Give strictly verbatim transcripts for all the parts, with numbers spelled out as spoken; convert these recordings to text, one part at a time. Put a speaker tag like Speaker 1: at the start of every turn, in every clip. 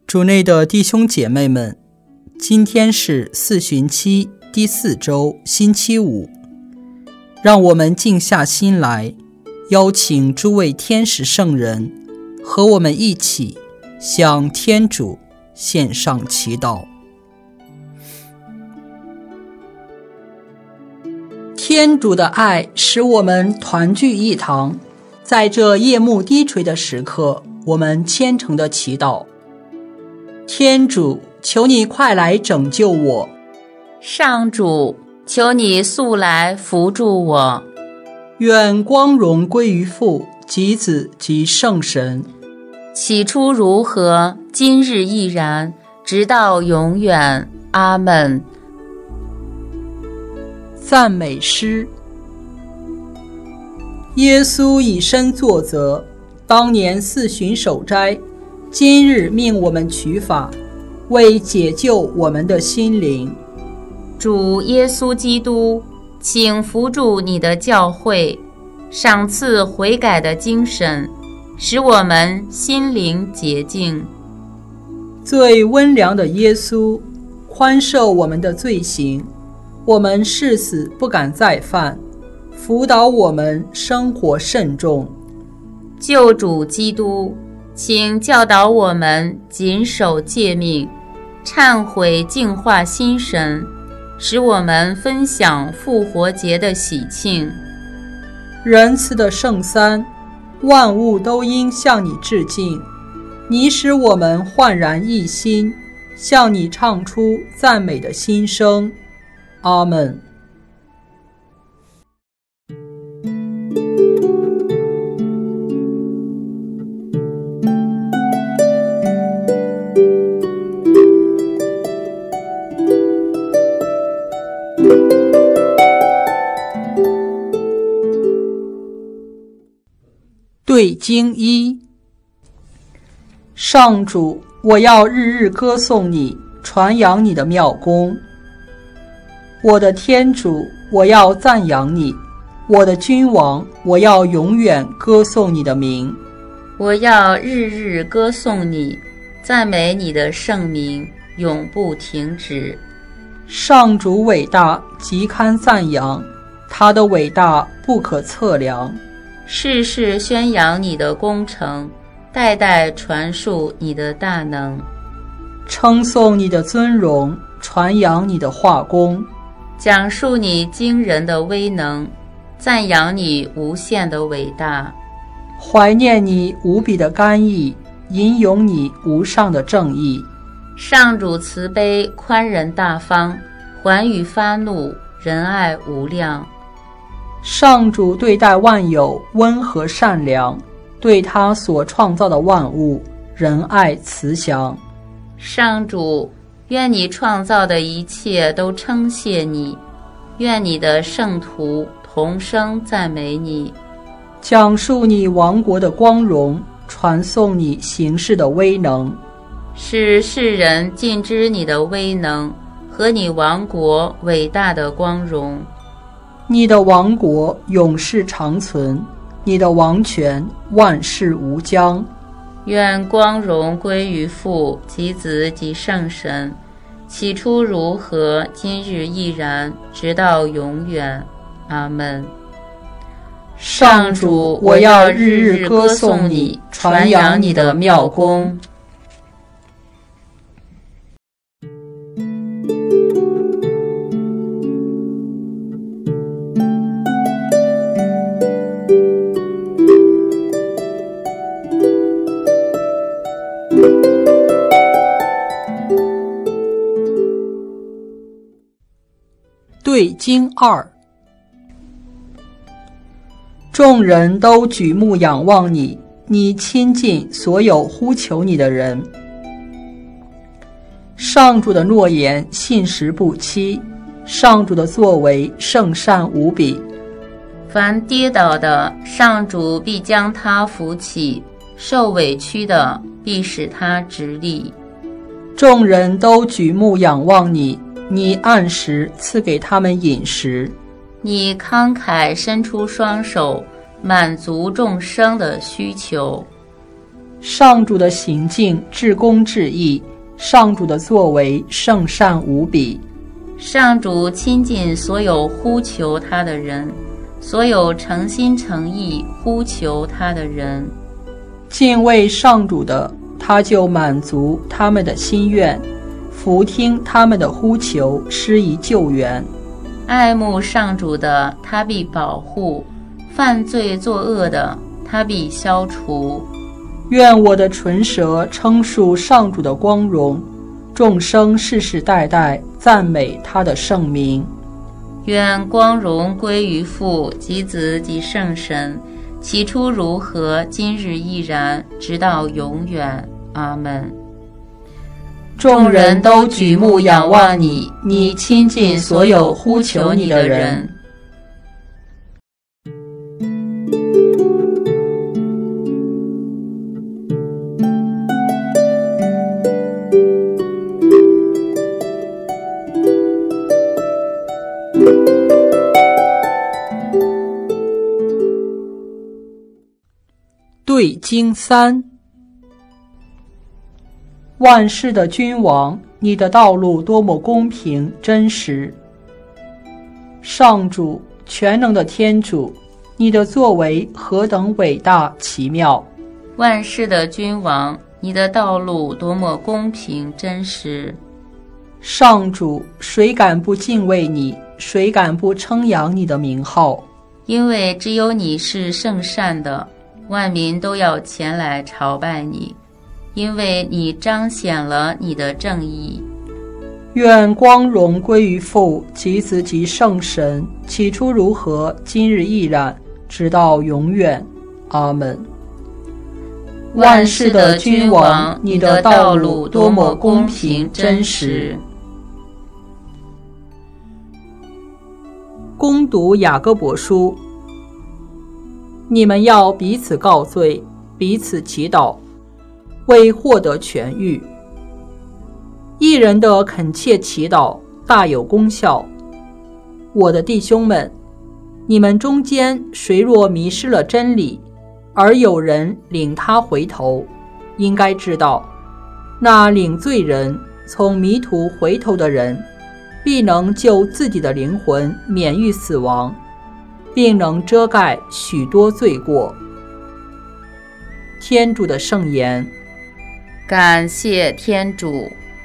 Speaker 1: 主内的弟兄姐妹们，今天是四旬期第四周星期五，让我们静下心来，邀请诸位天使圣人和我们一起向天主献上祈祷。天主的爱使我们团聚一堂，在这夜幕低垂的时刻，我们虔诚的祈祷。天主，求你快来拯救我。
Speaker 2: 上主，求你速来扶助我。
Speaker 1: 愿光荣归于父及子及圣神。
Speaker 2: 起初如何，今日亦然，直到永远。阿们。
Speaker 1: 赞美诗。耶稣以身作则，当年四旬守斋，今日命我们取法，为解救我们的心灵。
Speaker 2: 主耶稣基督，请扶助你的教会，赏赐悔改的精神，使我们心灵洁净。
Speaker 1: 最温良的耶稣，宽赦我们的罪行，我们誓死不敢再犯，辅导我们生活慎重。
Speaker 2: 救主基督，请教导我们谨守诫命，忏悔净化心神，使我们分享复活节的喜庆。
Speaker 1: 仁慈的圣三，万物都应向你致敬，你使我们焕然一新，向你唱出赞美的心声。阿们。对经一。上主，我要日日歌颂你，传扬你的妙功。我的天主，我要赞扬你；我的君王，我要永远歌颂你的名。
Speaker 2: 我要日日歌颂你，赞美你的圣名，永不停止。
Speaker 1: 上主伟大，极堪赞扬，他的伟大不可测量。
Speaker 2: 世世宣扬你的工程，代代传述你的大能。
Speaker 1: 称颂你的尊荣，传扬你的化工，
Speaker 2: 讲述你惊人的威能，赞扬你无限的伟大。
Speaker 1: 怀念你无比的甘义，吟咏你无上的正义。
Speaker 2: 上主慈悲宽仁大方，还予发怒，仁爱无量。
Speaker 1: 上主对待万有温和善良，对他所创造的万物仁爱慈祥。
Speaker 2: 上主，愿你创造的一切都称谢你，愿你的圣徒同声赞美你。
Speaker 1: 讲述你王国的光荣，传颂你行事的威能，
Speaker 2: 使世人尽知你的威能和你王国伟大的光荣。
Speaker 1: 你的王国永世长存，你的王权万世无疆。
Speaker 2: 愿光荣归于父及子及圣神，起初如何，今日亦然，直到永远。阿们。
Speaker 1: 上主，我要日日歌颂你，传扬你的妙功。对经二。众人都举目仰望你，你亲近所有呼求你的人。上主的诺言信实不欺，上主的作为圣善无比。
Speaker 2: 凡跌倒的，上主必将他扶起；受委屈的，必使他直立。
Speaker 1: 众人都举目仰望你，你按时赐给他们饮食。
Speaker 2: 你慷慨伸出双手，满足众生的需求。
Speaker 1: 上主的行径至公至义，上主的作为圣善无比。
Speaker 2: 上主亲近所有呼求他的人，所有诚心诚意呼求他的人。
Speaker 1: 敬畏上主的，他就满足他们的心愿，俯听他们的呼求，施以救援。
Speaker 2: 爱慕上主的，他必保护；犯罪作恶的，他必消除。
Speaker 1: 愿我的唇舌称述上主的光荣，众生世世代代赞美他的圣名。
Speaker 2: 愿光荣归于父及子及圣神，起初如何，今日亦然，直到永远。阿们。众人都举目仰望你，你亲近所有呼求你的人。
Speaker 1: 对经三。万世的君王，你的道路多么公平真实。上主，全能的天主，你的作为何等伟大奇妙。
Speaker 2: 万世的君王，你的道路多么公平真实。
Speaker 1: 上主，谁敢不敬畏你？谁敢不称扬你的名号？
Speaker 2: 因为只有你是圣善的，万民都要前来朝拜你，因为你彰显了你的正义。
Speaker 1: 愿光荣归于父及子及圣神，起初如何，今日亦然，直到永远。阿们。
Speaker 2: 万世的君王，你的道路多么公平真实。
Speaker 1: 攻读雅各伯书。你们要彼此告罪，彼此祈祷，为获得痊愈。一人的恳切祈祷大有功效。我的弟兄们，你们中间谁若迷失了真理，而有人领他回头，应该知道，那领罪人从迷途回头的人，必能救自己的灵魂免于死亡，并能遮盖许多罪过。天主的圣言。
Speaker 2: 感谢天主。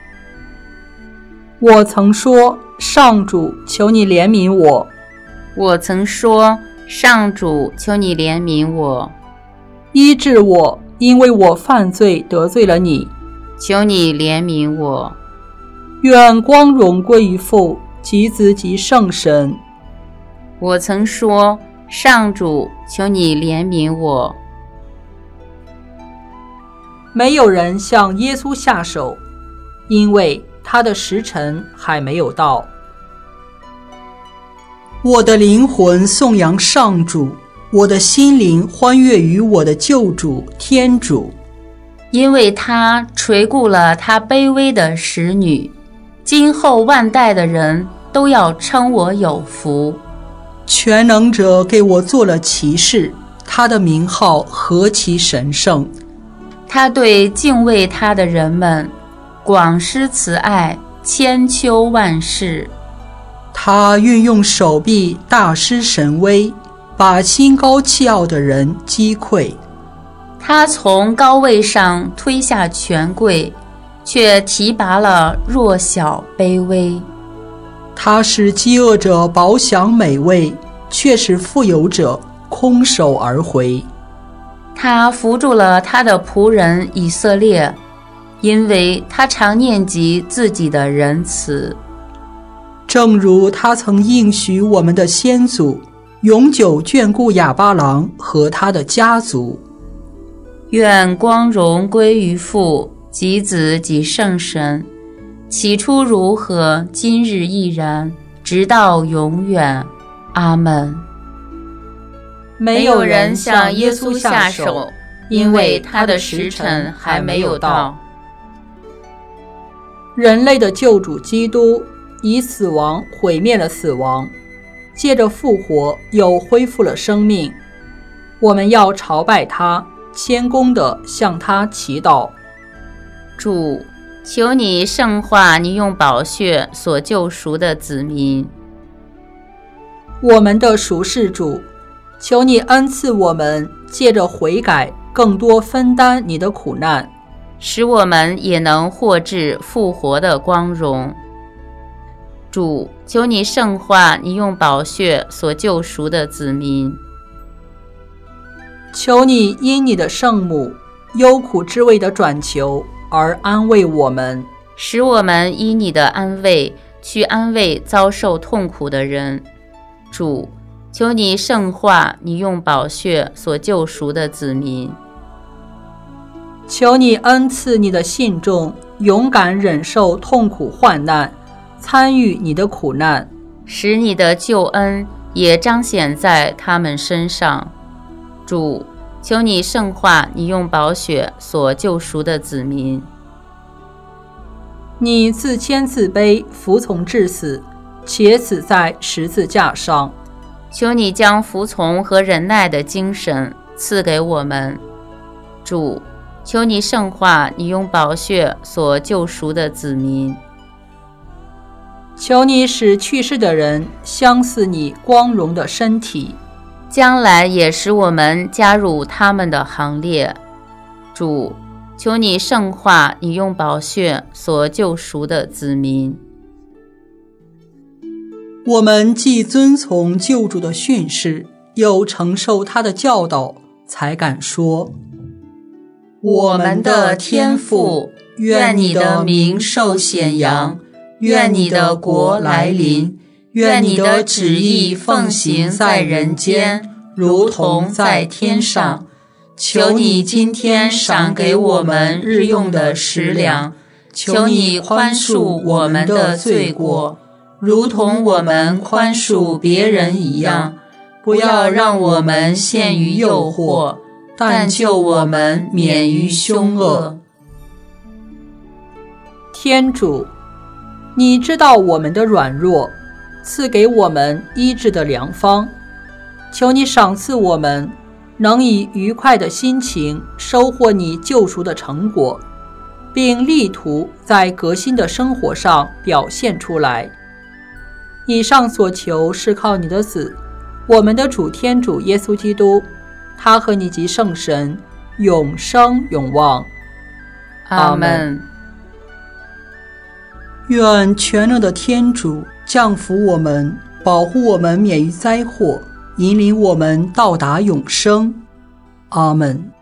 Speaker 1: 我曾说，上主，求你怜悯我。
Speaker 2: 我曾说，上主，求你怜悯我。
Speaker 1: 医治我，因为我犯罪得罪了你。
Speaker 2: 求你怜悯我。
Speaker 1: 愿光荣归于父及子及圣神。
Speaker 2: 我曾说，上主，求你怜悯我。
Speaker 1: 没有人向耶稣下手，因为他的时辰还没有到。我的灵魂颂扬上主，我的心灵欢悦于我的救主天主，
Speaker 2: 因为他垂顾了他卑微的使女，今后万代的人都要称我有福。
Speaker 1: 全能者给我做了骑士，他的名号何其神圣。
Speaker 2: 他对敬畏他的人们广施慈爱，千秋万世。
Speaker 1: 他运用手臂大施神威，把心高气傲的人击溃。
Speaker 2: 他从高位上推下权贵，却提拔了弱小卑微。
Speaker 1: 他使饥饿者饱享美味，却使富有者空手而回。
Speaker 2: 他扶助了他的仆人以色列，因为他常念及自己的仁慈。
Speaker 1: 正如他曾应许我们的先祖，永久眷顾亚巴郎和他的家族。
Speaker 2: 愿光荣归于父及子及圣神，起初如何，今日亦然，直到永远。阿们。没有人向耶稣下手，因为他的时辰还没有到。
Speaker 1: 人类的救主基督以死亡毁灭了死亡，借着复活又恢复了生命。我们要朝拜他， 谦恭地向他祈祷。
Speaker 2: 主，求你圣化你用宝血所救赎的子民。
Speaker 1: 我们的赎世主，求你恩赐我们借着悔改更多分担你的苦难，
Speaker 2: 使我们也能获致复活的光荣。主，求你圣化你用宝血所救赎的子民。
Speaker 1: 求你因你的圣母忧苦之味的转求而安慰我们，
Speaker 2: 使我们以你的安慰去安慰遭受痛苦的人。主，求你圣化你用宝血所救赎的子民。
Speaker 1: 求你恩赐你的信众勇敢忍受痛苦患难，参与你的苦难，
Speaker 2: 使你的救恩也彰显在他们身上。主，求你圣化你用宝血所救赎的子民。
Speaker 1: 你自谦自卑，服从至死，且死在十字架上。
Speaker 2: 求你将服从和忍耐的精神赐给我们。主，求你圣化你用宝血所救赎的子民。
Speaker 1: 求你使去世的人相似你光荣的身体，
Speaker 2: 将来也使我们加入他们的行列。主，求你圣化你用宝血所救赎的子民。
Speaker 1: 我们既遵从救主的训示，又承受他的教导，才敢说：
Speaker 2: 我们的天父，愿你的名受显扬，愿你的国来临，愿你的旨意奉行在人间，如同在天上。求你今天赏给我们日用的食粮，求你宽恕我们的罪过，如同我们宽恕别人一样。不要让我们陷于诱惑，但救我们免于凶恶。
Speaker 1: 天主，你知道我们的软弱，赐给我们医治的良方。求你赏赐我们，能以愉快的心情收获你救赎的成果，并力图在革新的生活上表现出来。以上所求是靠你的子，我们的主天主耶稣基督，他和你及圣神永生永望。
Speaker 2: 阿们。
Speaker 1: 愿全能的天主降福我们，保护我们免于灾祸，引领我们到达永生。阿们。